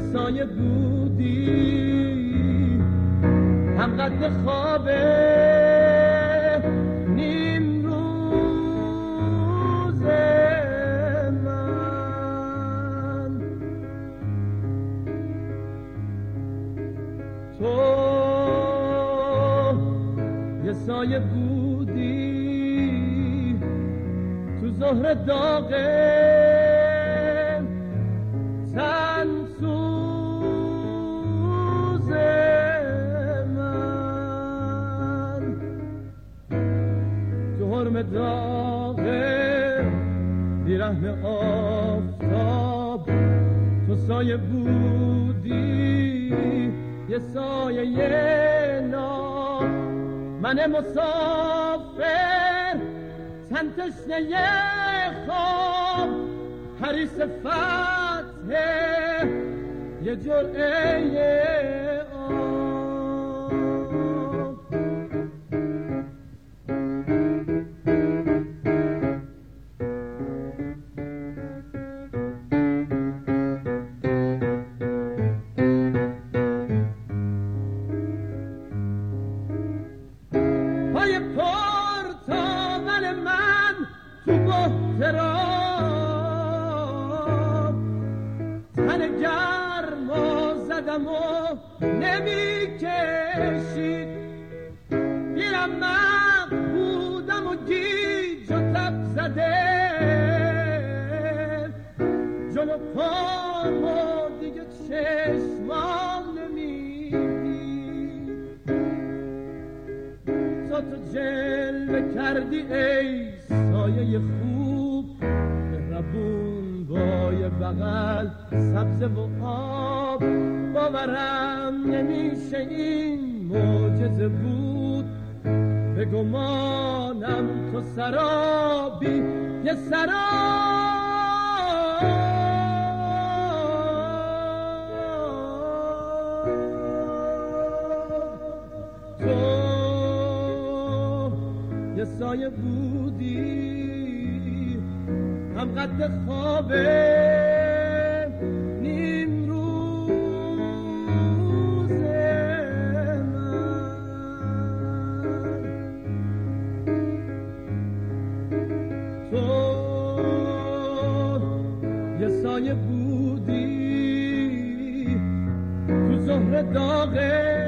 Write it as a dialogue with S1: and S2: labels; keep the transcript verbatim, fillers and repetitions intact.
S1: سایه بودی هم قد خوابه نیم روز من. تو یه سایه بودی تو ظهر داغه تن سوز من. تو حرم داغه بیرحم آفتاب تو سایه بودی یه سایه یه نام. من مسافر تن تشنه یه خواب حریص فتح یه جرعه آب. پای پرتاول من تو بحترام تن گرم و زدم و نمی کشید. بیرم بودم و گیج و تب زده جلو پام و دیگه چشمام نمیدید. تا تو جلوه کردی ای سایه خوب مهربون بای بغل سبز و آب. باورم نمیشه این معجزه بود به گمانم تو سرابی یه سراب. تو یه سایه بودی هم قد خوابه نیم روز من. تو یه سایه بودی تو ظهر داغه